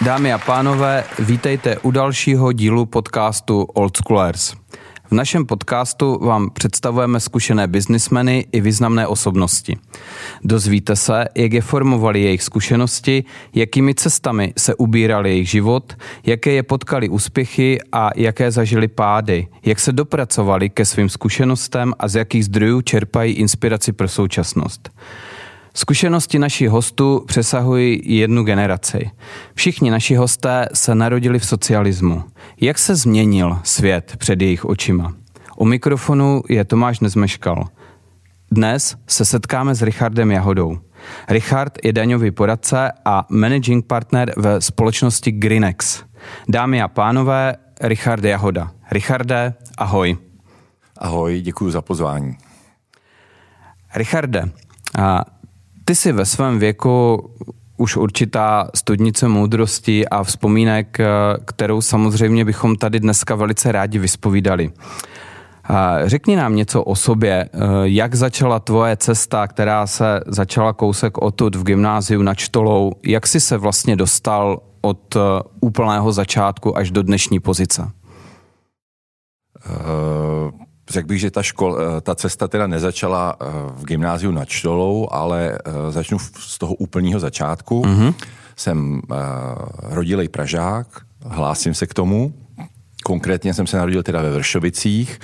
Dámy a pánové, vítejte u dalšího dílu podcastu Old Schoolers. V našem podcastu vám představujeme zkušené biznismeny i významné osobnosti. Dozvíte se, jak je formovali jejich zkušenosti, jakými cestami se ubíral jejich život, jaké je potkali úspěchy a jaké zažili pády, jak se dopracovali ke svým zkušenostem a z jakých zdrojů čerpají inspiraci pro současnost. Zkušenosti našich hostů přesahují jednu generaci. Všichni naši hosté se narodili v socialismu. Jak se změnil svět před jejich očima? U mikrofonu je Tomáš Nezmeškal. Dnes se setkáme s Richardem Jahodou. Richard je daňový poradce a managing partner ve společnosti Greenex. Dámy a pánové, Richard Jahoda. Richarde, ahoj. Ahoj, děkuji za pozvání. Richarde, ty jsi ve svém věku už určitá studnice moudrosti a vzpomínek, kterou samozřejmě bychom tady dneska velice rádi vyspovídali. Řekni nám něco o sobě, jak začala tvoje cesta, která se začala kousek odtud v gymnáziu nad Štolou, jak jsi se vlastně dostal od úplného začátku až do dnešní pozice? Řekl bych, že ta cesta teda nezačala v gymnáziu nad Štolou, ale začnu z toho úplného začátku. Mm-hmm. Jsem rodilej Pražák, hlásím se k tomu. Konkrétně jsem se narodil teda ve Vršovicích,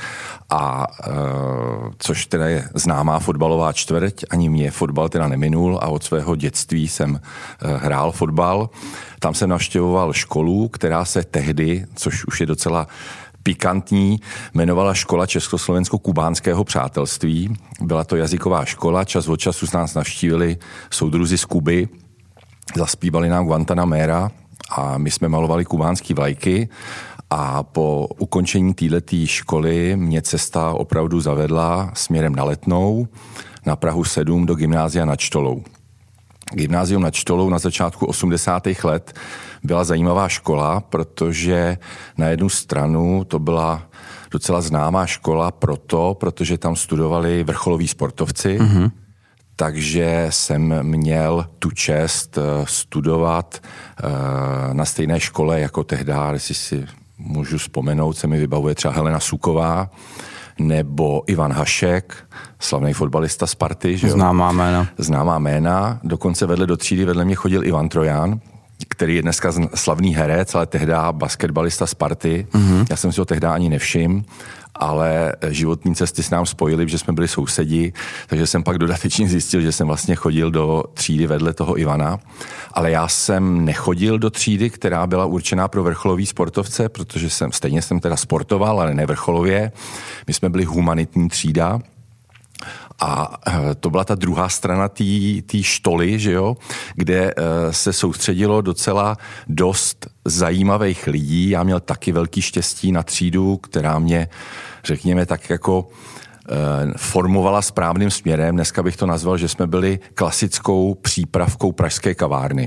což teda je známá fotbalová čtvrť, ani mě fotbal teda neminul a od svého dětství jsem hrál fotbal. Tam jsem navštěvoval školu, která se tehdy, což už je docela pikantní, jmenovala Škola Československo-kubánského přátelství. Byla to jazyková škola, čas od času nás navštívili soudruzi z Kuby, zaspívali nám Guantanamera a my jsme malovali kubánský vlajky a po ukončení této školy mě cesta opravdu zavedla směrem na Letnou, na Prahu 7 do gymnázia nad Štolou. Gymnázium nad Štolou na začátku 80. let byla zajímavá škola, protože na jednu stranu to byla docela známá škola protože tam studovali vrcholoví sportovci, takže jsem měl tu čest studovat na stejné škole jako tehda, jestli si můžu vzpomenout, se mi vybavuje třeba Helena Suková, nebo Ivan Hašek, slavný fotbalista Sparty. Že jo? Známá jména. Dokonce do třídy vedle mě chodil Ivan Trojan, který je dneska slavný herec, ale tehda basketbalista Sparty. Mm-hmm. Já jsem si ho tehda ani nevšiml, ale životní cesty s nám spojily, že jsme byli sousedi, takže jsem pak dodatečně zjistil, že jsem vlastně chodil do třídy vedle toho Ivana. Ale já jsem nechodil do třídy, která byla určená pro vrcholový sportovce, protože stejně jsem teda sportoval, ale ne vrcholově. My jsme byli humanitní třída. A to byla ta druhá strana té štoly, že jo, kde se soustředilo docela dost zajímavých lidí. Já měl taky velký štěstí na třídu, která mě, řekněme, tak jako formovala správným směrem. Dneska bych to nazval, že jsme byli klasickou přípravkou pražské kavárny.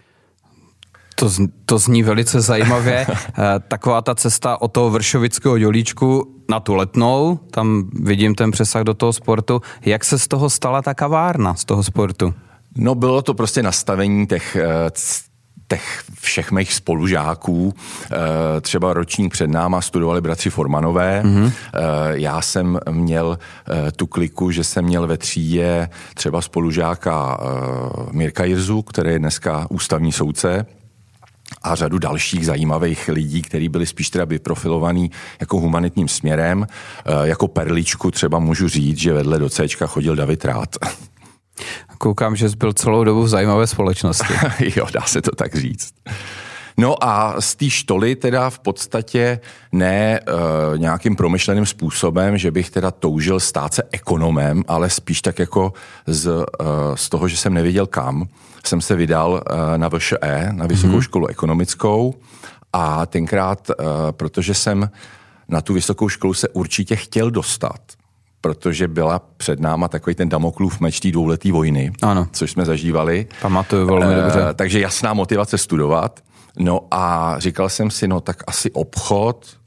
To zní velice zajímavě. Taková ta cesta od toho vršovického dělíčku na tu Letnou, tam vidím ten přesah do toho sportu. Jak se z toho stala ta kavárna, z toho sportu? No bylo to prostě nastavení těch všech mých spolužáků. Třeba ročník před náma studovali bratři Formanové. Mm-hmm. Já jsem měl tu kliku, že jsem měl ve třídě třeba spolužáka Mirka Jirzu, který je dneska ústavní soudce, a řadu dalších zajímavých lidí, kteří byli spíš teda vyprofilovaní jako humanitním směrem. Jako perličku třeba můžu říct, že vedle do Cčka chodil David Rád. Koukám, že jsi byl celou dobu v zajímavé společnosti. Jo, dá se to tak říct. No a z té štoly teda v podstatě ne nějakým promyšleným způsobem, že bych teda toužil stát se ekonomem, ale spíš tak jako z toho, že jsem nevěděl kam, jsem se vydal na VŠE, na Vysokou školu ekonomickou, a tenkrát, protože jsem na tu vysokou školu se určitě chtěl dostat, protože byla před náma takový ten Damoklův meč té dvouleté vojny, ano, což jsme zažívali. Pamatuju velmi dobře. Takže jasná motivace studovat. No a říkal jsem si, no tak asi obchod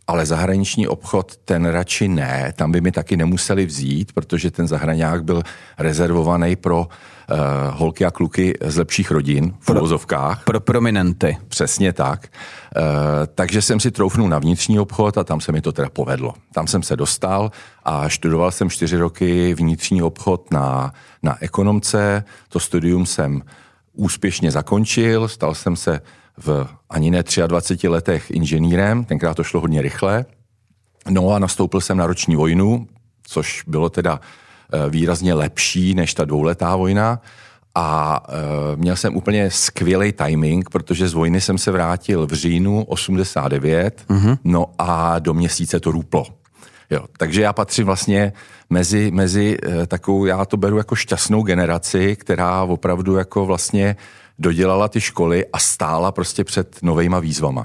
ale zahraniční obchod ten radši ne. Tam by mi taky nemuseli vzít, protože ten zahraňák byl rezervovaný pro holky a kluky z lepších rodin v uvozovkách. Pro prominenty. Přesně tak. Takže jsem si troufnul na vnitřní obchod a tam se mi to teda povedlo. Tam jsem se dostal a študoval jsem 4 roky vnitřní obchod na ekonomce. To studium jsem úspěšně zakončil, stal jsem se v ani ne 23 letech inženýrem, tenkrát to šlo hodně rychle. No a nastoupil jsem na roční vojnu, což bylo teda výrazně lepší než ta 2letá vojna a měl jsem úplně skvělý timing, protože z vojny jsem se vrátil v říjnu 89, no a do měsíce to růplo. Jo, takže já patřím vlastně mezi takovou, já to beru jako šťastnou generaci, která opravdu jako vlastně dodělala ty školy a stála prostě před novejma výzvama.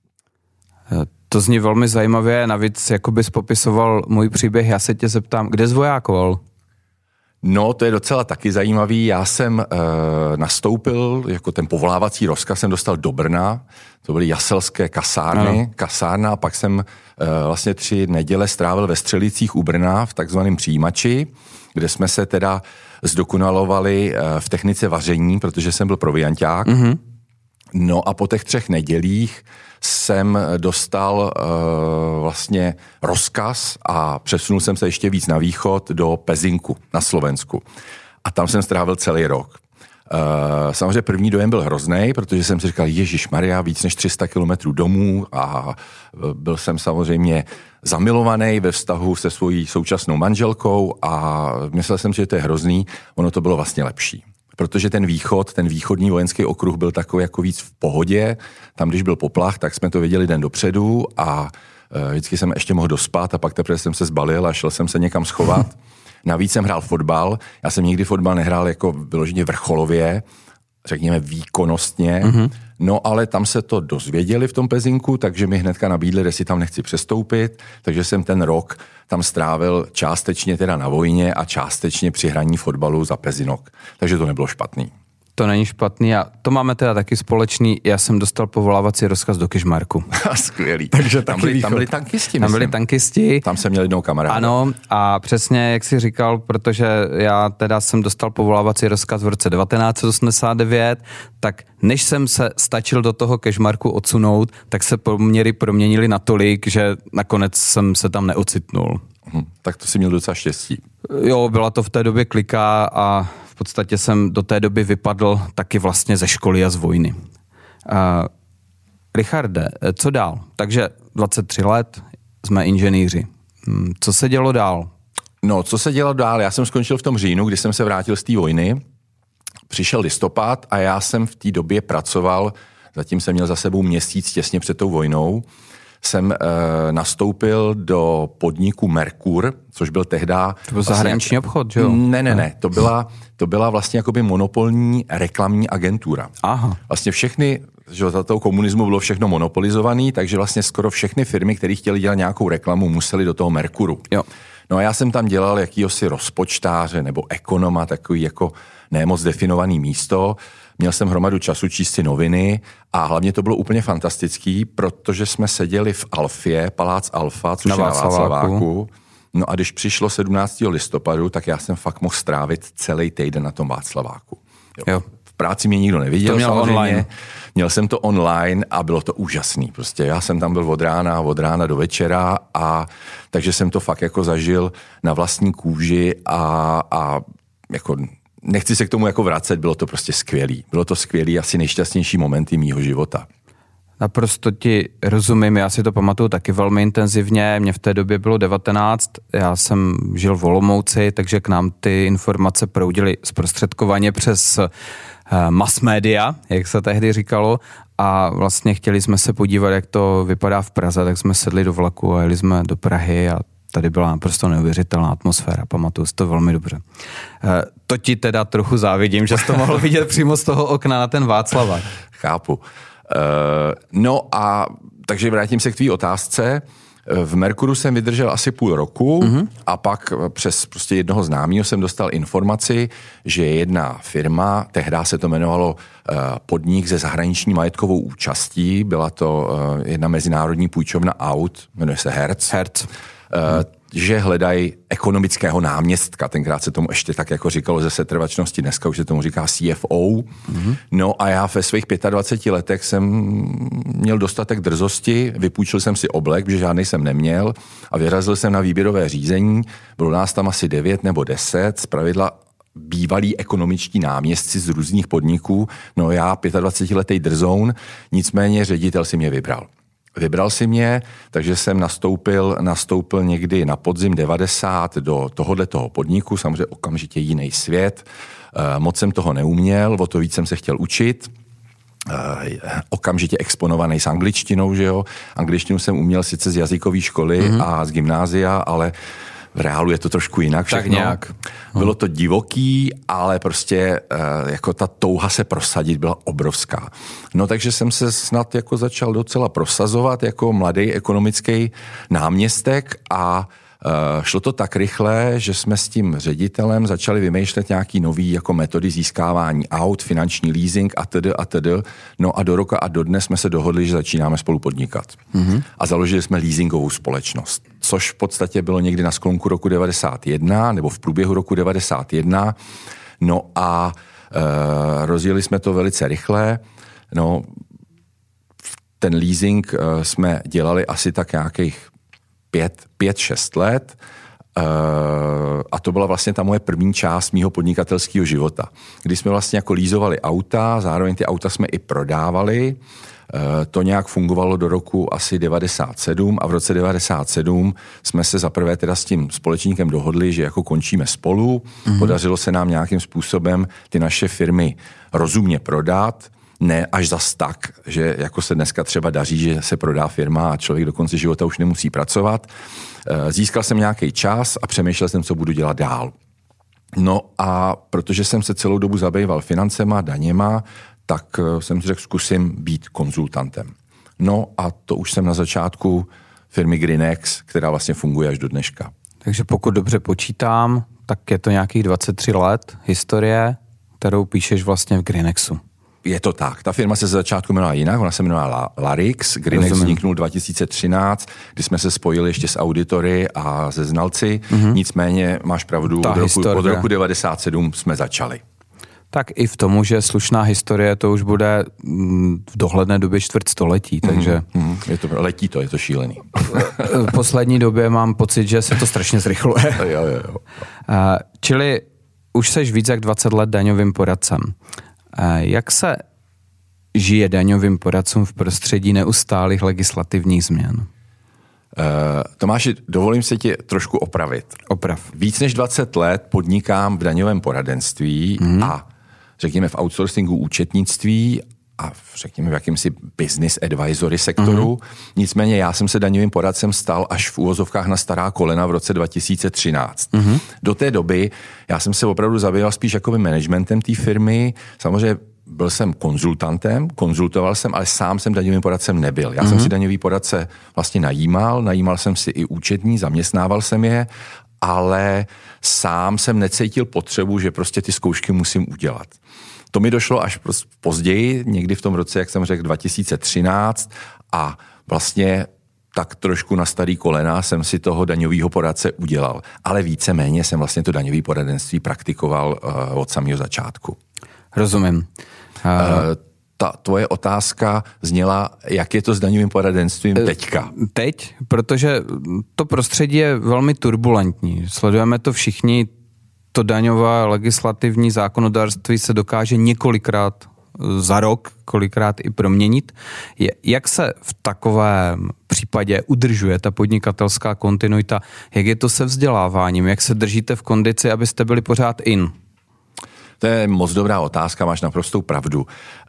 To zní velmi zajímavě, navíc jako bys popisoval můj příběh, já se tě zeptám, kde jsi vojákoval? No, to je docela taky zajímavý. Já jsem nastoupil, jako ten povolávací rozkaz jsem dostal do Brna, to byly jaselské kasárna a pak jsem vlastně 3 neděle strávil ve Střelicích u Brna v takzvaném přijímači, kde jsme se teda zdokonalovali v technice vaření, protože jsem byl provianťák. No a po těch 3 nedělích jsem dostal vlastně rozkaz a přesunul jsem se ještě víc na východ do Pezinku na Slovensku. A tam jsem strávil celý rok. Samozřejmě první dojem byl hrozný, protože jsem si říkal, ježišmarja, víc než 300 kilometrů domů a byl jsem samozřejmě zamilovaný ve vztahu se svojí současnou manželkou a myslel jsem, že to je hrozný, ono to bylo vlastně lepší. Protože ten východní vojenský okruh byl takový jako víc v pohodě. Tam, když byl poplach, tak jsme to věděli den dopředu a vždycky jsem ještě mohl dospat a pak teprve jsem se zbalil a šel jsem se někam schovat. Navíc jsem hrál fotbal. Já jsem nikdy fotbal nehrál jako vyloženě vrcholově, řekněme výkonnostně. No ale tam se to dozvěděli v tom Pezinku, takže mi hnedka nabídli, jestli tam nechci přestoupit. Takže jsem ten rok tam strávil částečně teda na vojně a částečně při hraní fotbalu za Pezinok. Takže to nebylo špatný. To není špatný a to máme teda taky společný. Já jsem dostal povolávací rozkaz do Kežmarku. Skvělý. Takže tam byli tankisti, Tam byli tankisti. Tam jsem měl jednou kamaráda. Ano a přesně, jak jsi říkal, protože já teda jsem dostal povolávací rozkaz v roce 1989, tak než jsem se stačil do toho Kežmarku odsunout, tak se poměry proměnily natolik, že nakonec jsem se tam neocitnul. Tak to si měl docela štěstí. Jo, byla to v té době klika a v podstatě jsem do té doby vypadl taky vlastně ze školy a z vojny. Richarde, co dál? Takže 23 let, jsme inženýři. Co se dělo dál? No, co se dělo dál? Já jsem skončil v tom říjnu, kdy jsem se vrátil z té vojny. Přišel listopad a já jsem v té době pracoval, zatím jsem měl za sebou měsíc těsně před tou vojnou, jsem nastoupil do podniku Merkur, což byl tehda... To byl zahraniční obchod, že jo? Ne. To byla vlastně jakoby monopolní reklamní agentura. Aha. Vlastně všechny, že za toho komunismu bylo všechno monopolizovaný, takže vlastně skoro všechny firmy, které chtěly dělat nějakou reklamu, museli do toho Merkuru. Jo. No a já jsem tam dělal jakýhosi rozpočtáře nebo ekonoma, takový jako nemoc definovaný místo. Měl jsem hromadu času číst si noviny a hlavně to bylo úplně fantastický, protože jsme seděli v Alfě, Palác Alfa, což je na Václaváku. No a když přišlo 17. listopadu, tak já jsem fakt mohl strávit celý týden na tom Václaváku. Jo. V práci mě nikdo neviděl, samozřejmě. Online. Měl jsem to online a bylo to úžasný. Prostě já jsem tam byl od rána do večera a takže jsem to fakt jako zažil na vlastní kůži a jako nechci se k tomu jako vracet, bylo to prostě skvělý. Bylo to skvělý, asi nejšťastnější momenty mýho života. Naprosto ti rozumím, já si to pamatuju taky velmi intenzivně, mně v té době bylo 19, já jsem žil v Olomouci, takže k nám ty informace proudily zprostředkovaně přes mass media, jak se tehdy říkalo, a vlastně chtěli jsme se podívat, jak to vypadá v Praze, tak jsme sedli do vlaku a jeli jsme do Prahy a tady byla naprosto neuvěřitelná atmosféra, pamatuju si to velmi dobře. To ti teda trochu závidím, že jsi to mohl vidět přímo z toho okna na ten Václavák. Chápu. No a takže vrátím se k tvý otázce. V Merkuru jsem vydržel asi půl roku a pak přes prostě jednoho známého jsem dostal informaci, že jedna firma, tehdy se to jmenovalo podnik se zahraniční majetkovou účastí, byla to jedna mezinárodní půjčovna aut, jmenuje se Hertz. Že hledají ekonomického náměstka. Tenkrát se tomu ještě tak jako říkalo ze setrvačnosti, dneska už se tomu říká CFO. No a já ve svých 25 letech jsem měl dostatek drzosti, vypůjčil jsem si oblek, protože žádný jsem neměl a vyrazil jsem na výběrové řízení. Bylo nás tam asi 9 nebo 10, zpravidla bývalí ekonomičtí náměstci z různých podniků. No já 25letý drzoun, nicméně ředitel si mě vybral. Vybral si mě, takže jsem nastoupil někdy na podzim 90 do tohoto podniku, samozřejmě okamžitě jiný svět. Moc jsem toho neuměl, o to víc jsem se chtěl učit. Okamžitě exponovaný s angličtinou, že jo. Angličtinu jsem uměl sice z jazykové školy a z gymnázia, ale v reálu je to trošku jinak všechno. Tak nějak. Bylo to divoký, ale prostě jako ta touha se prosadit byla obrovská. No takže jsem se snad jako začal docela prosazovat jako mladý ekonomický náměstek a šlo to tak rychle, že jsme s tím ředitelem začali vymýšlet nějaký nový jako metody získávání aut, finanční leasing a td. No a do roka a do dne jsme se dohodli, že začínáme spolu podnikat. A založili jsme leasingovou společnost, což v podstatě bylo někdy na sklonku roku 91 nebo v průběhu roku 91. No a rozjeli jsme to velice rychle. No, ten leasing jsme dělali asi tak nějakých 5-6 let a to byla vlastně ta moje první část mýho podnikatelského života, kdy jsme vlastně jako lízovali auta, zároveň ty auta jsme i prodávali. To nějak fungovalo do roku asi 97 a v roce 97 jsme se zaprvé teda s tím společníkem dohodli, že jako končíme spolu. Podařilo se nám nějakým způsobem ty naše firmy rozumně prodat, ne až zas tak, že jako se dneska třeba daří, že se prodá firma a člověk do konce života už nemusí pracovat. Získal jsem nějaký čas a přemýšlel jsem, co budu dělat dál. No a protože jsem se celou dobu zabýval financema, daněma, tak jsem si řekl, zkusím být konzultantem. No a to už jsem na začátku firmy Greenex, která vlastně funguje až do dneška. Takže pokud dobře počítám, tak je to nějakých 23 let historie, kterou píšeš vlastně v Greenexu. Je to tak. Ta firma se ze začátku jmenovala jinak, ona se jmenovala Larix. Greenex vzniknul 2013, kdy jsme se spojili ještě s auditory a se znalci. Nicméně máš pravdu, od roku 97 jsme začali. Tak i v tomu, že slušná historie, to už bude v dohledné době čtvrtstoletí, takže... Je to šílený. V poslední době mám pocit, že se to strašně zrychluje. Jo. Čili už seš víc jak 20 let daňovým poradcem. Jak se žije daňovým poradcům v prostředí neustálých legislativních změn? Tomáši, dovolím se tě trošku opravit. Oprav. Víc než 20 let podnikám v daňovém poradenství a řekněme v outsourcingu účetnictví a řekněme v jakýmsi business advisory sektoru. Nicméně já jsem se daňovým poradcem stal až v úvozovkách na stará kolena v roce 2013. Do té doby já jsem se opravdu zabýval spíš jakoby managementem té firmy. Samozřejmě byl jsem konzultantem, konzultoval jsem, ale sám jsem daňovým poradcem nebyl. Já jsem si daňový poradce vlastně najímal jsem si i účetní, zaměstnával jsem je, ale sám jsem necítil potřebu, že prostě ty zkoušky musím udělat. To mi došlo až později, někdy v tom roce, jak jsem řekl, 2013 a vlastně tak trošku na starý kolena jsem si toho daňového poradce udělal. Ale víceméně jsem vlastně to daňové poradenství praktikoval od samého začátku. Rozumím. Ta tvoje otázka zněla, jak je to s daňovým poradenstvím teďka? Teď, protože to prostředí je velmi turbulentní. Sledujeme to všichni, to daňové legislativní zákonodárství se dokáže několikrát za rok, kolikrát i proměnit. Jak se v takovém případě udržuje ta podnikatelská kontinuita? Jak je to se vzděláváním? Jak se držíte v kondici, abyste byli pořád in? To je moc dobrá otázka, máš naprostou pravdu.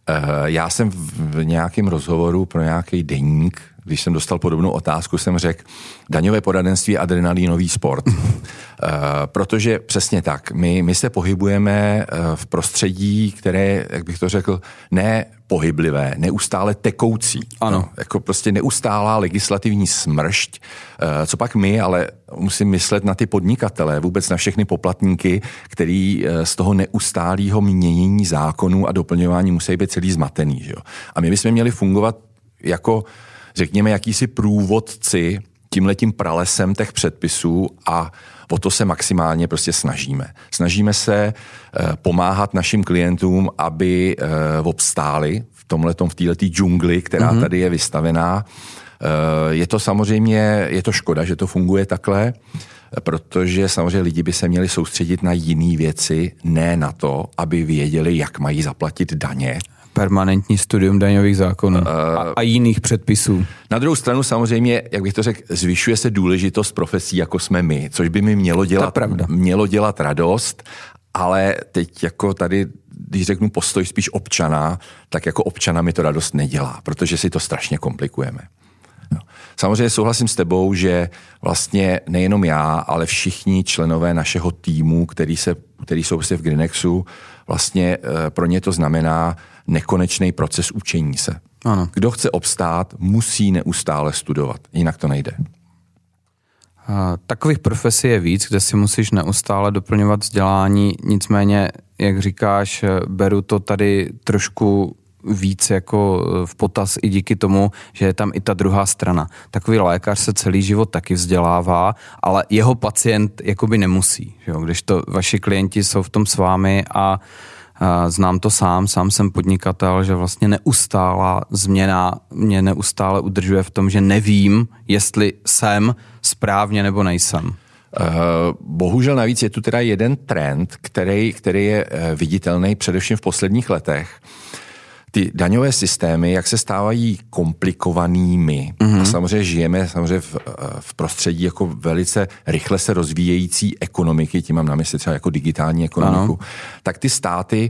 Já jsem v nějakém rozhovoru pro nějaký deník, když jsem dostal podobnou otázku, jsem řekl, daňové poradenství je adrenalinový sport. Protože přesně tak, my se pohybujeme v prostředí, které, jak bych to řekl, ne pohyblivé, neustále tekoucí. Ano. No, jako prostě neustálá legislativní smršť. Co pak my, ale musím myslet na ty podnikatele, vůbec na všechny poplatníky, který z toho neustálého měnění zákonů a doplňování musí být celý zmatený. Že jo? A my bychom měli fungovat jako, řekněme, jakýsi průvodci tímhletím pralesem těch předpisů a o to se maximálně prostě snažíme. Snažíme se pomáhat našim klientům, aby obstáli v této džungli, která tady je vystavená. Je to samozřejmě, je to škoda, že to funguje takhle, protože samozřejmě lidi by se měli soustředit na jiné věci, ne na to, aby věděli, jak mají zaplatit daně. Permanentní studium daňových zákonů a jiných předpisů. Na druhou stranu samozřejmě, jak bych to řekl, zvyšuje se důležitost profesí, jako jsme my, což by mi mělo dělat radost, ale teď jako tady, když řeknu postoj spíš občana, tak jako občana mi to radost nedělá, protože si to strašně komplikujeme. No. Samozřejmě souhlasím s tebou, že vlastně nejenom já, ale všichni členové našeho týmu, který jsou v Grinexu, vlastně pro ně to znamená nekonečný proces učení se. Ano. Kdo chce obstát, musí neustále studovat, jinak to nejde. Takových profesí je víc, kde si musíš neustále doplňovat vzdělání, nicméně, jak říkáš, beru to tady trošku víc jako v potaz i díky tomu, že je tam i ta druhá strana. Takový lékař se celý život taky vzdělává, ale jeho pacient jakoby nemusí. Že jo? Když to vaši klienti jsou v tom s vámi a znám to sám jsem podnikatel, že vlastně neustálá změna mě neustále udržuje v tom, že nevím, jestli jsem správně nebo nejsem. Bohužel navíc je tu teda jeden trend, který je viditelný především v posledních letech. Ty daňové systémy, jak se stávají komplikovanými, a samozřejmě žijeme v prostředí jako velice rychle se rozvíjející ekonomiky, tím mám na mysli třeba jako digitální ekonomiku, tak ty státy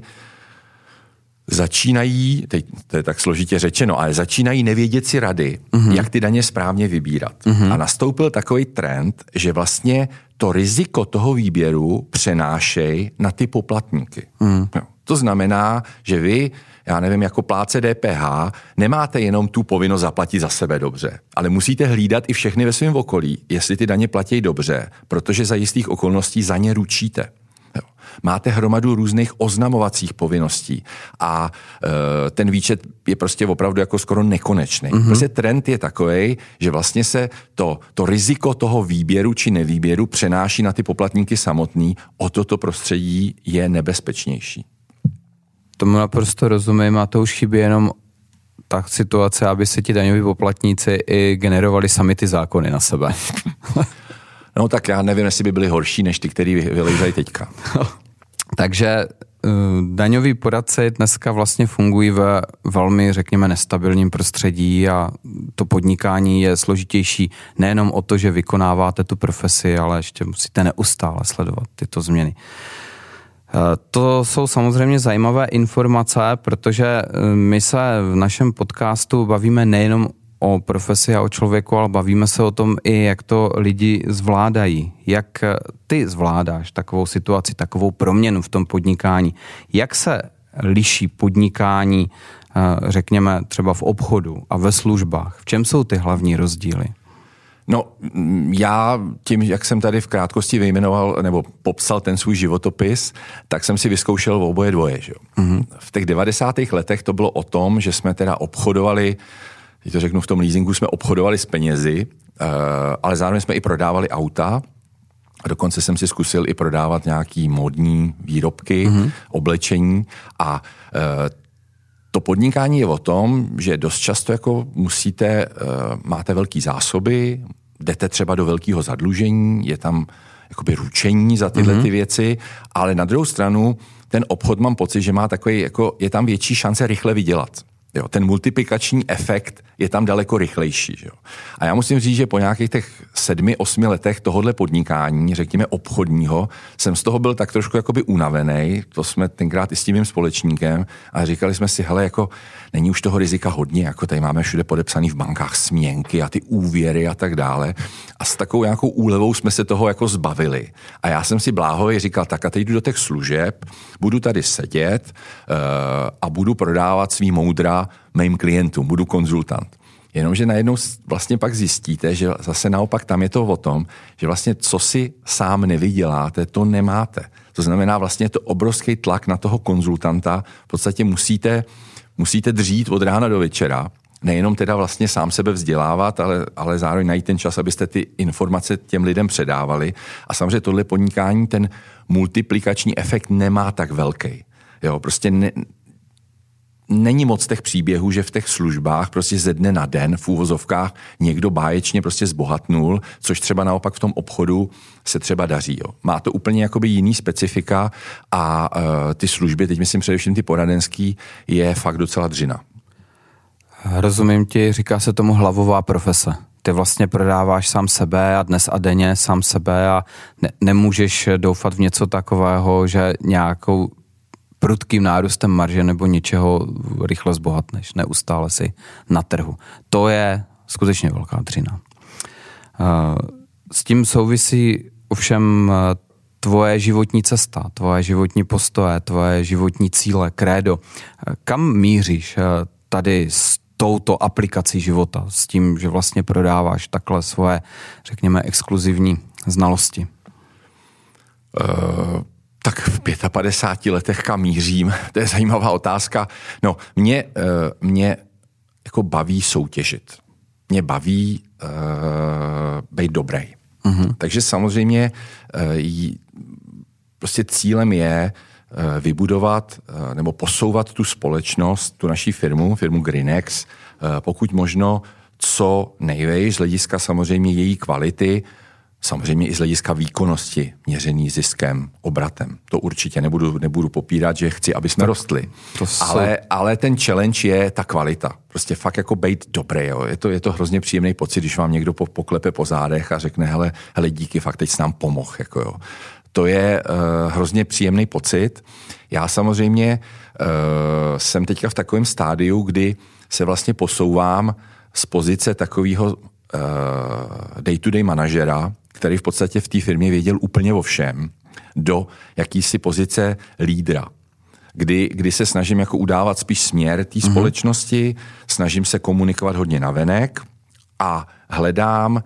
začínají, teď to je tak složitě řečeno, ale začínají nevědět si rady, jak ty daně správně vybírat. A nastoupil takový trend, že vlastně to riziko toho výběru přenášej na ty poplatníky. To znamená, že vy, já nevím, jako plátce DPH, nemáte jenom tu povinnost zaplatit za sebe dobře, ale musíte hlídat i všechny ve svém okolí, jestli ty daně platí dobře, protože za jistých okolností za ně ručíte. Máte hromadu různých oznamovacích povinností a ten výčet je prostě opravdu jako skoro nekonečný. Prostě trend je takovej, že vlastně se to riziko toho výběru či nevýběru přenáší na ty poplatníky samotný, o toto prostředí je nebezpečnější. Tomu naprosto rozumím a to už chybí jenom ta situace, aby se ti daňoví poplatníci i generovali sami ty zákony na sebe. No tak já nevím, jestli by byly horší, než ty, který vylejzají teďka. Takže daňoví poradci dneska vlastně fungují ve velmi, řekněme, nestabilním prostředí a to podnikání je složitější nejenom o to, že vykonáváte tu profesi, ale ještě musíte neustále sledovat tyto změny. To jsou samozřejmě zajímavé informace, protože my se v našem podcastu bavíme nejenom o profesi a o člověku, ale bavíme se o tom i, jak to lidi zvládají. Jak ty zvládáš takovou situaci, takovou proměnu v tom podnikání? Jak se liší podnikání, řekněme, třeba v obchodu a ve službách? V čem jsou ty hlavní rozdíly? No, já tím, jak jsem tady v krátkosti vyjmenoval nebo popsal ten svůj životopis, tak jsem si vyzkoušel v oboje dvoje. Že? V těch 90. letech to bylo o tom, že jsme teda obchodovali, teď to řeknu, v tom leasingu jsme obchodovali s penězi, ale zároveň jsme i prodávali auta. A dokonce jsem si zkusil i prodávat nějaký módní výrobky, oblečení a to podnikání je o tom, že dost často jako máte velký zásoby, jdete třeba do velkého zadlužení, je tam jakoby ručení za tyhle ty věci, ale na druhou stranu ten obchod mám pocit, že má takový, jako je tam větší šance rychle vydělat. Jo, ten multiplikační efekt je tam daleko rychlejší. Že jo? A já musím říct, že po nějakých těch 7-8 letech tohohle podnikání, řekněme obchodního, jsem z toho byl tak trošku jakoby unavený. To jsme tenkrát i s tím mým společníkem a říkali jsme si, hele, jako není už toho rizika hodně, jako tady máme všude podepsaný v bankách směnky a ty úvěry a tak dále. A s takovou nějakou úlevou jsme se toho jako zbavili. A já jsem si bláhově říkal, tak a teď jdu do těch služeb, budu tady sedět a budu prodávat svý moudra mým klientům, budu konzultant. Jenomže najednou vlastně pak zjistíte, že zase naopak tam je to o tom, že vlastně co si sám nevyděláte, to nemáte. To znamená vlastně to obrovský tlak na toho konzultanta, v podstatě musíte dřít od rána do večera, nejenom teda vlastně sám sebe vzdělávat, ale zároveň najít ten čas, abyste ty informace těm lidem předávali. A samozřejmě tohle podnikání, ten multiplikační efekt nemá tak velký. Jo, prostě není moc těch příběhů, že v těch službách prostě ze dne na den v úvozovkách někdo báječně prostě zbohatnul, což třeba naopak v tom obchodu se třeba daří. Jo. Má to úplně jakoby jiný specifika a ty služby, teď myslím především ty poradenský, je fakt docela dřina. Rozumím ti, říká se tomu hlavová profese. Ty vlastně prodáváš sám sebe a dnes a denně sám sebe a nemůžeš doufat v něco takového, že nějakou prudkým nárůstem marže nebo něčeho rychle zbohatneš. Neustále si na trhu. To je skutečně velká dřina. S tím souvisí ovšem tvoje životní cesta, tvoje životní postoje, tvoje životní cíle, krédo. Kam míříš tady s touto aplikací života, s tím, že vlastně prodáváš takhle svoje, řekněme, exkluzivní znalosti? Tak v 55 letech kam mířím? To je zajímavá otázka. No, mě jako baví soutěžit. Mě baví být dobrý. Mm-hmm. Takže samozřejmě prostě cílem je vybudovat nebo posouvat tu společnost, tu naší firmu Greenex, pokud možno co nejvejš z hlediska samozřejmě její kvality, samozřejmě i z hlediska výkonnosti, měřený ziskem, obratem. To určitě nebudu popírat, že chci, aby jsme rostli. Ale ten challenge je ta kvalita. Prostě fakt jako být dobrý. Jo. Je to hrozně příjemný pocit, když vám někdo poklepe po zádech a řekne, hele díky, fakt teď jsi nám pomohl. Jako jo. To je hrozně příjemný pocit. Já samozřejmě jsem teďka v takovém stádiu, kdy se vlastně posouvám z pozice takového day-to-day manažera, který v podstatě v té firmě věděl úplně o všem, do jakýsi pozice lídra, kdy se snažím jako udávat spíš směr té společnosti, snažím se komunikovat hodně navenek a hledám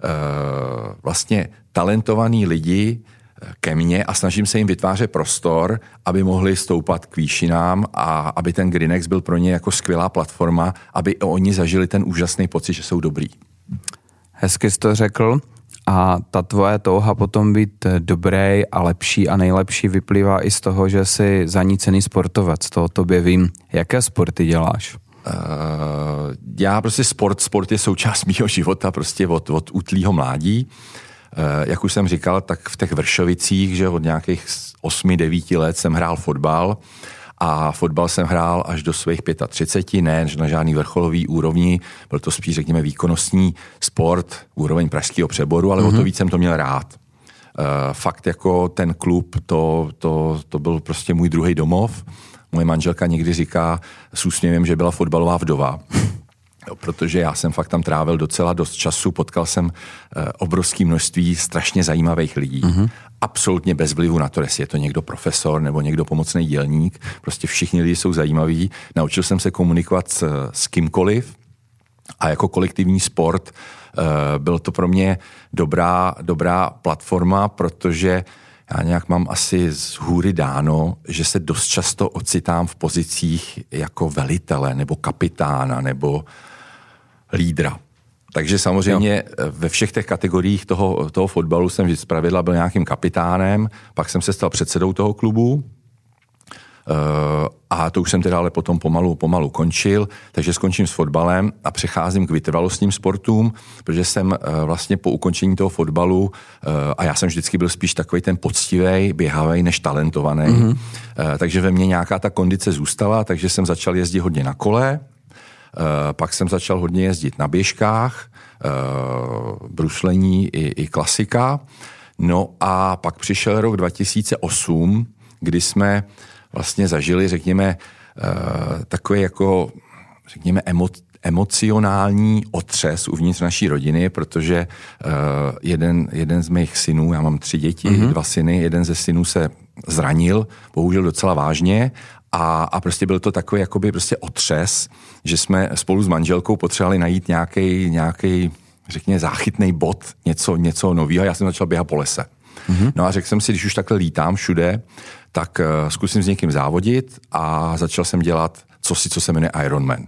vlastně talentovaný lidi ke mně a snažím se jim vytvářet prostor, aby mohli stoupat k výšinám a aby ten Greenex byl pro ně jako skvělá platforma, aby oni zažili ten úžasný pocit, že jsou dobrý. Hezky jsi to řekl a ta tvoje touha potom být dobrý a lepší a nejlepší vyplývá i z toho, že jsi zanícený sportovec. To o tobě vím. Jaké sporty děláš? Já prostě sport je součást mýho života prostě od útlýho mládí. Jak už jsem říkal, tak v těch Vršovicích, že od nějakých 8-9 let jsem hrál fotbal a fotbal jsem hrál až do svých 35, ne na žádný vrcholový úrovni, byl to spíš, řekněme, výkonnostní sport, úroveň pražského Přeboru, ale o to víc jsem to měl rád. Fakt jako ten klub, to byl prostě můj druhý domov. Moje manželka někdy říká s úsměvem, že byla fotbalová vdova. Jo, protože já jsem fakt tam trávil docela dost času, potkal jsem obrovské množství strašně zajímavých lidí. Absolutně bez vlivu na to, jestli je to někdo profesor nebo někdo pomocný dělník. Prostě všichni lidi jsou zajímaví. Naučil jsem se komunikovat s kýmkoliv a jako kolektivní sport byl to pro mě dobrá platforma, protože já nějak mám asi z hůry dáno, že se dost často ocitám v pozicích jako velitele nebo kapitána nebo lídra. Takže samozřejmě ve všech těch kategoriích toho fotbalu jsem zpravidla byl nějakým kapitánem, pak jsem se stal předsedou toho klubu a to už jsem teda ale potom pomalu končil, takže skončím s fotbalem a přecházím k vytrvalostním sportům, protože jsem vlastně po ukončení toho fotbalu a já jsem vždycky byl spíš takový ten poctivý, běhavý, než talentovaný, takže ve mně nějaká ta kondice zůstala, takže jsem začal jezdit hodně na kole. Pak jsem začal hodně jezdit na běžkách, bruslení i klasika. No a pak přišel rok 2008, kdy jsme vlastně zažili, řekněme, takový jako, řekněme, emocionální otřes uvnitř naší rodiny, protože jeden z mých synů, já mám 3 děti, 2 syny, jeden ze synů se zranil, bohužel docela vážně, a prostě byl to takový jakoby prostě otřes, že jsme spolu s manželkou potřebovali najít nějaký řekněme, záchytný bod, něco nového. Já jsem začal běhat po lese. No a řekl jsem si, když už takhle lítám všude, tak zkusím s někým závodit a začal jsem dělat co se jmenuje Ironman.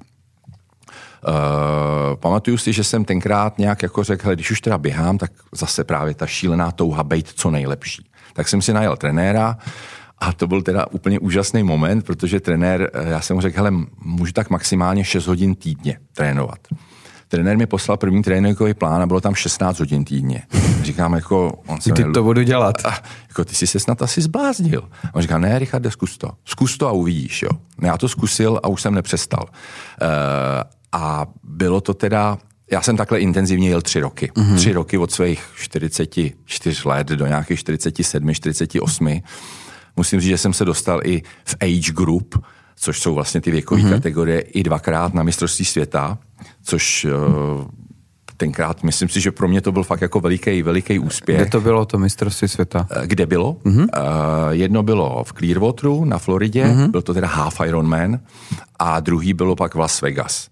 Pamatuju si, že jsem tenkrát nějak jako řekl, když už teda běhám, tak zase právě ta šílená touha být co nejlepší. Tak jsem si najel trenéra a to byl teda úplně úžasný moment, protože trenér, já jsem mu řekl, hele, můžu tak maximálně 6 hodin týdně trénovat. Trenér mi poslal první tréninkový plán a bylo tam 16 hodin týdně. Říkám, jako... Kdy to budu dělat? Jako, ty jsi se snad asi zbláznil. On říká, ne, Richarde, zkus to a uvidíš, jo. Já to zkusil a už jsem nepřestal. A bylo to teda... Já jsem takhle intenzivně jel 3 roky. 3 roky od svých 44 let do nějakých 47, 48. Musím říct, že jsem se dostal i v age group, což jsou vlastně ty věkové kategorie, i 2krát na mistrovství světa, což tenkrát, myslím si, že pro mě to byl fakt jako veliký úspěch. Kde to bylo, to mistrovství světa? Kde bylo? Jedno bylo v Clearwateru na Floridě, byl to teda half Ironman, a druhý bylo pak v Las Vegas.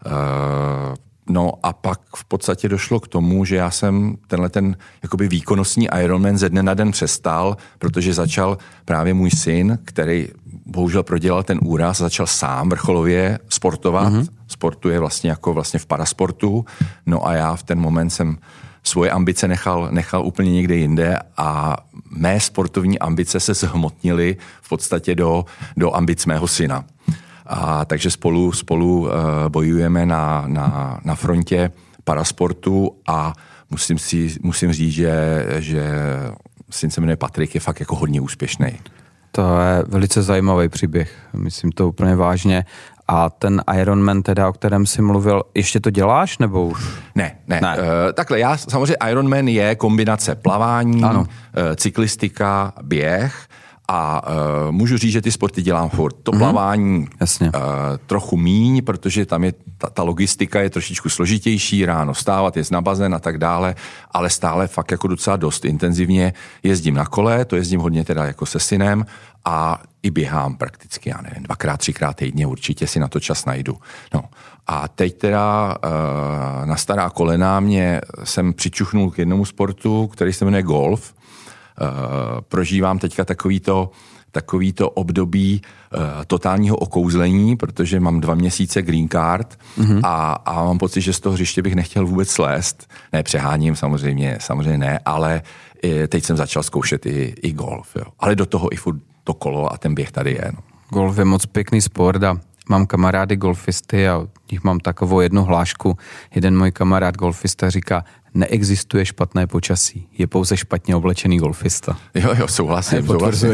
No a pak v podstatě došlo k tomu, že já jsem ten jakoby výkonnostní Ironman ze dne na den přestal, protože začal právě můj syn, který bohužel prodělal ten úraz, začal sám vrcholově sportovat. Sportuje vlastně v parasportu. No a já v ten moment jsem svoje ambice nechal úplně někde jinde a mé sportovní ambice se zhmotnily v podstatě do ambic mého syna. A takže spolu bojujeme na frontě parasportu a musím říct, že syn se jmenuje Patrik, je fakt jako hodně úspěšný. To je velice zajímavý příběh, myslím to úplně vážně. A ten Ironman teda, o kterém jsi mluvil, ještě to děláš, nebo už? Ne. Takhle, samozřejmě Ironman je kombinace plavání, cyklistika, běh. A můžu říct, že ty sporty dělám furt. To plavání trochu míň, protože tam je ta logistika je trošičku složitější, ráno vstávat, jet na bazén a tak dále, ale stále fakt jako docela dost intenzivně jezdím na kole, to jezdím hodně teda jako se synem a i běhám prakticky, já nevím, 2x, 3x týdně, určitě si na to čas najdu. No. A teď teda na stará kolena jsem přičuchnul k jednomu sportu, který se jmenuje golf. Prožívám teďka takovýto období totálního okouzlení, protože mám 2 měsíce green card a mám pocit, že z toho hřiště bych nechtěl vůbec slézt. Ne, přeháním, samozřejmě ne, ale teď jsem začal zkoušet i golf. Jo. Ale do toho i furt to kolo a ten běh tady je. No. Golf je moc pěkný sport a mám kamarády golfisty a od nich mám takovou jednu hlášku. Jeden můj kamarád golfista říká, neexistuje špatné počasí, je pouze špatně oblečený golfista. Jo, souhlasím.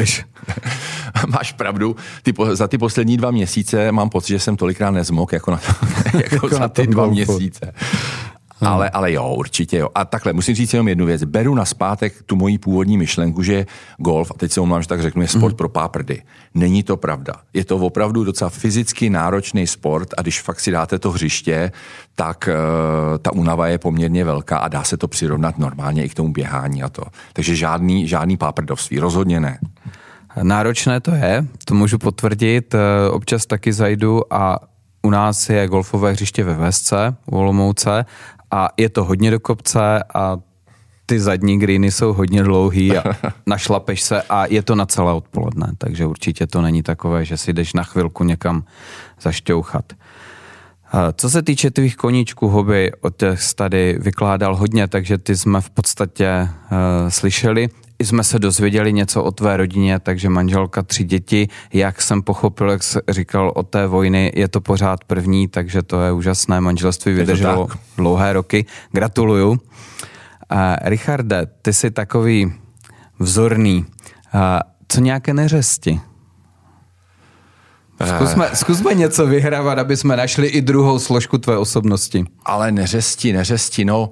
Máš pravdu. Za ty poslední 2 měsíce mám pocit, že jsem tolikrát nezmok jako za ty 2 měsíce. Ale jo, určitě jo. A takhle, musím říct jenom jednu věc. Beru nazpátek tu moji původní myšlenku, že golf, a teď se omlám, že tak řeknu, je sport pro páprdy. Není to pravda. Je to opravdu docela fyzicky náročný sport a když fakt si dáte to hřiště, tak ta únava je poměrně velká a dá se to přirovnat normálně i k tomu běhání a to. Takže žádný páprdovství, rozhodně ne. Náročné to je, to můžu potvrdit. Občas taky zajdu a u nás je golfové hřiště ve Vesce, u Olomouce, a je to hodně do kopce a ty zadní greeny jsou hodně dlouhý a našlapeš se a je to na celé odpoledne, takže určitě to není takové, že si jdeš na chvilku někam zašťouchat. Co se týče tvých koníčků, hobby, o těch jsi tady vykládal hodně, takže ty jsme v podstatě slyšeli. I jsme se dozvěděli něco o tvé rodině, takže manželka, 3 děti, jak jsem pochopil, jak jsi říkal o té vojny, je to pořád první, takže to je úžasné, manželství vydrželo dlouhé roky. Gratuluju. Richarde, ty jsi takový vzorný. Co nějaké neřesti? Zkusme něco vyhrávat, aby jsme našli i druhou složku tvé osobnosti. Ale neřesti, no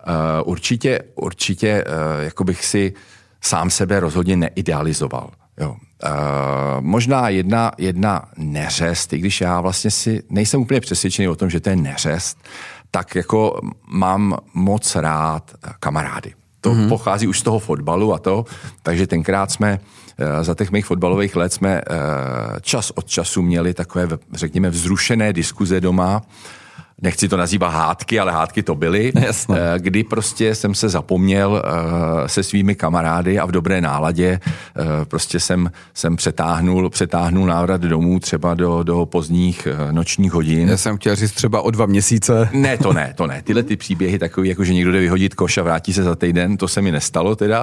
určitě jako bych si sám sebe rozhodně neidealizoval. Jo. Možná jedna neřest, i když já vlastně si nejsem úplně přesvědčený o tom, že to je neřest, tak jako mám moc rád kamarády. To pochází už z toho fotbalu a to, takže tenkrát jsme za těch mých fotbalových let jsme čas od času měli takové, řekněme, vzrušené diskuze doma. Nechci to nazývat hádky, ale hádky to byly, kdy prostě jsem se zapomněl se svými kamarády a v dobré náladě prostě jsem přetáhnul návrat domů třeba do pozdních nočních hodin. Já jsem chtěl říct třeba o 2 měsíce. Ne, to ne. Tyhle ty příběhy takový, jako že někdo jde vyhodit koš a vrátí se za týden, to se mi nestalo teda,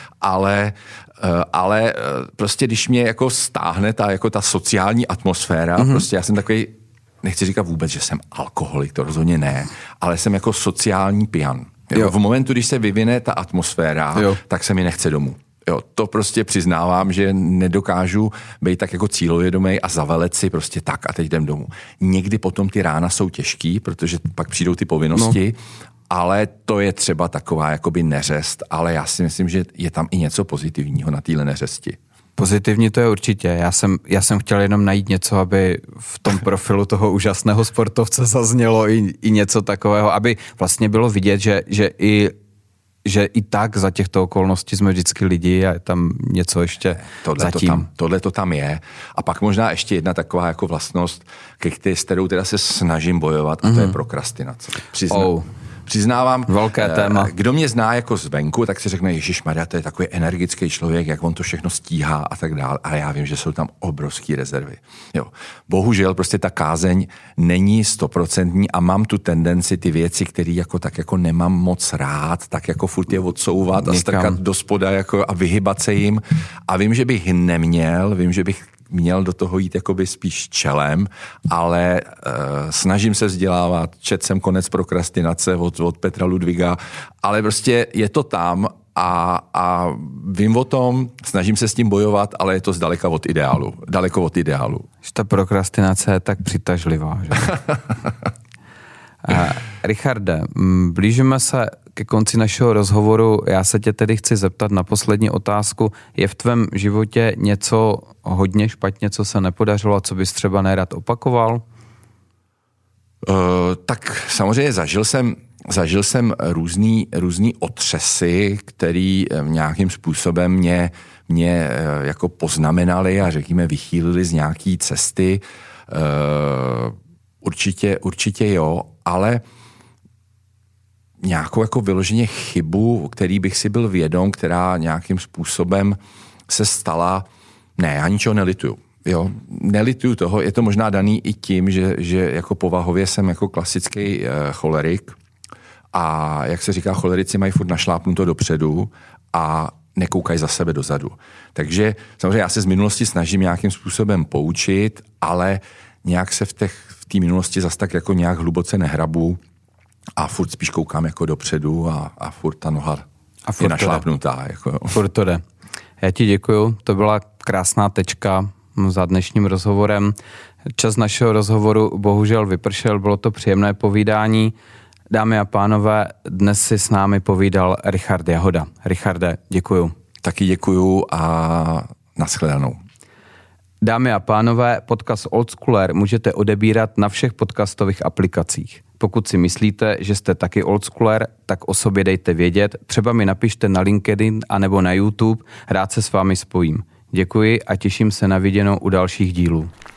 ale prostě když mě jako stáhne ta sociální atmosféra, prostě já jsem takový, nechci říkat vůbec, že jsem alkoholik, to rozhodně ne, ale jsem jako sociální pijan. Jo. V momentu, když se vyvine ta atmosféra, tak se mi nechce domů. Jo, to prostě přiznávám, že nedokážu být tak jako cílovědomý a zavalet si prostě tak a teď jdem domů. Někdy potom ty rána jsou těžký, protože pak přijdou ty povinnosti, ale to je třeba taková jakoby neřest, ale já si myslím, že je tam i něco pozitivního na téhle neřesti. Pozitivní to je určitě. Já jsem chtěl jenom najít něco, aby v tom profilu toho úžasného sportovce zaznělo i něco takového, aby vlastně bylo vidět, že i tak za těchto okolností jsme vždycky lidi a je tam něco ještě zatím. Tohle to tam je. A pak možná ještě jedna taková jako vlastnost, s kterou teda se snažím bojovat, a to je prokrastinace. Přiznávám, velké téma. Kdo mě zná jako zvenku, tak si řekne, ježišmarja, to je takový energický člověk, jak on to všechno stíhá a tak dále. Ale já vím, že jsou tam obrovský rezervy. Jo. Bohužel prostě ta kázeň není 100% a mám tu tendenci ty věci, které jako tak jako nemám moc rád, tak jako furt je odsouvat a strkat do spoda jako a vyhybat se jim. A vím, že bych neměl, měl do toho jít jakoby spíš čelem, ale snažím se vzdělávat, četl jsem Konec prokrastinace od Petra Ludwiga, ale prostě je to tam a vím o tom, snažím se s tím bojovat, ale je to daleko od ideálu. Že ta prokrastinace je tak přitažlivá, že? Richarde, blížíme se ke konci našeho rozhovoru. Já se tě tedy chci zeptat na poslední otázku. Je v tvém životě něco hodně špatně, co se nepodařilo a co bys třeba nerad opakoval? Tak samozřejmě zažil jsem různý otřesy, který nějakým způsobem mě jako poznamenali a řekněme vychýlili z nějaký cesty. Určitě jo, ale nějakou jako vyloženě chybu, který bych si byl vědom, která nějakým způsobem se stala, ne, já ničeho nelituju. Jo, nelituju toho, je to možná daný i tím, že jako povahově jsem jako klasický cholerik a jak se říká, cholerici mají furt našlápnuto dopředu a nekoukají za sebe dozadu. Takže samozřejmě já se z minulosti snažím nějakým způsobem poučit, ale nějak se v té minulosti zas tak jako nějak hluboce nehrabu a furt spíš koukám jako dopředu a furt ta noha je našlápnutá. Jako. Furt to jde. Já ti děkuju, to byla krásná tečka za dnešním rozhovorem. Čas našeho rozhovoru bohužel vypršel, bylo to příjemné povídání. Dámy a pánové, dnes si s námi povídal Richard Jahoda. Richarde, děkuju. Taky děkuju a nashledanou. Dámy a pánové, podcast Oldschooler můžete odebírat na všech podcastových aplikacích. Pokud si myslíte, že jste taky oldschooler, tak o sobě dejte vědět, třeba mi napište na LinkedIn anebo na YouTube, rád se s vámi spojím. Děkuji a těším se na viděnou u dalších dílů.